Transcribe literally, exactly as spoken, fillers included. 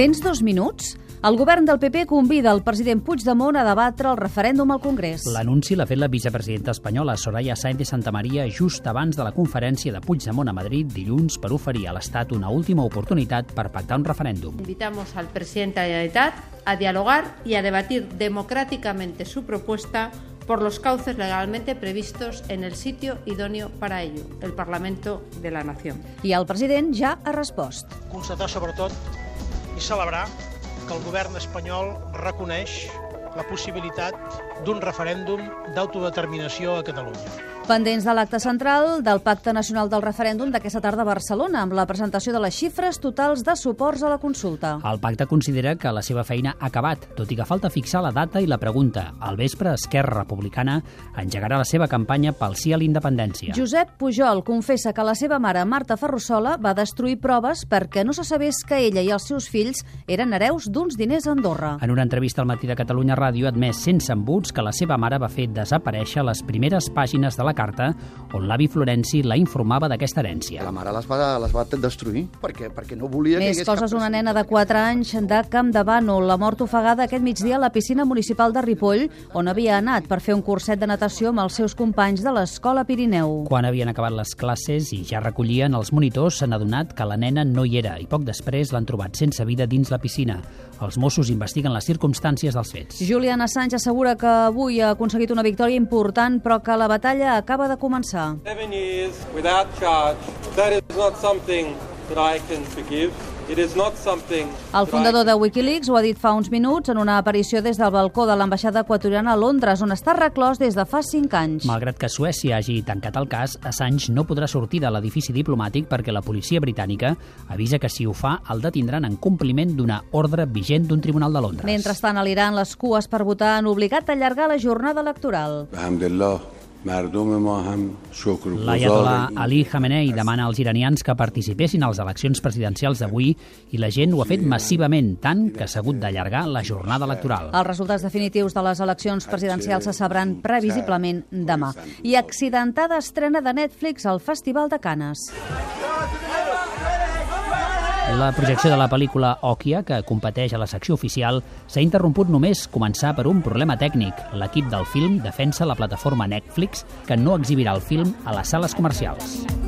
Tens dos minuts? El govern del P P convida el president Puigdemont a debatre el referèndum al Congrés. L'anunci l'ha fet la vicepresidenta espanyola Soraya Sáenz de Santamaría just abans de la conferència de Puigdemont a Madrid dilluns per oferir a l'Estat una última oportunitat per pactar un referèndum. Invitamos al presidente de la Generalitat a dialogar y a debatir democráticamente su propuesta por los cauces legalmente previstos en el sitio idóneo para ello, el Parlamento de la Nación. I el president ja ha respost. Constatar, sobretot, i celebrar que el govern espanyol reconeix la possibilitat d'un referèndum d'autodeterminació a Catalunya. Pendents de l'acte central del Pacte Nacional del Referèndum d'aquesta tarda a Barcelona, amb la presentació de les xifres totals de suports a la consulta. El pacte considera que la seva feina ha acabat, tot i que falta fixar la data i la pregunta. Al vespre, Esquerra Republicana engegarà la seva campanya pel sí a la independència. Josep Pujol confessa que la seva mare, Marta Ferrusola, va destruir proves perquè no se sabés que ella i els seus fills eren hereus d'uns diners a Andorra. En una entrevista al Matí de Catalunya Ràdio ha admès sense embuts que la seva mare va fer desaparèixer les primeres pàgines de la carta on l'avi Florenci la informava d'aquesta herència. La mare les va, les va destruir perquè, perquè no volia Més que hi hagués coses, cap... una nena de quatre anys de Campdevànol, la mort ofegada aquest migdia a la piscina municipal de Ripoll, on havia anat per fer un curset de natació amb els seus companys de l'Escola Pirineu. Quan havien acabat les classes i ja recollien els monitors, s'han adonat que la nena no hi era i poc després l'han trobat sense vida dins la piscina. Els Mossos investiguen les circumstàncies dels fets. Julian Assange assegura que avui ha aconseguit una victòria important, però que la batalla acaba de començar. Seven years without charge. That is not something that I can forgive. It is not something. El fundador de Wikileaks ho ha dit fa uns minuts en una aparició des del balcó de l'ambaixada equatoriana a Londres, on està reclòs des de fa cinc anys. Malgrat que Suècia hagi tancat el cas, Assange no podrà sortir de l'edifici diplomàtic perquè la policia britànica avisa que si ho fa el detindran en compliment d'una ordre vigent d'un tribunal de Londres. Mentrestant, a l'Iran, les cues per votar han obligat a allargar la jornada electoral. L'Ayatollah Ali Khamenei demana als iranians que participessin a les eleccions presidencials d'avui i la gent ho ha fet massivament, tant que s'ha hagut d'allargar la jornada electoral. Els resultats definitius de les eleccions presidencials se sabran previsiblement demà. I accidentada estrena de Netflix al Festival de Canes. La projecció de la pel·lícula Òquia, que competeix a la secció oficial, s'ha interromput només començar per un problema tècnic. L'equip del film defensa la plataforma Netflix, que no exhibirà el film a les sales comercials.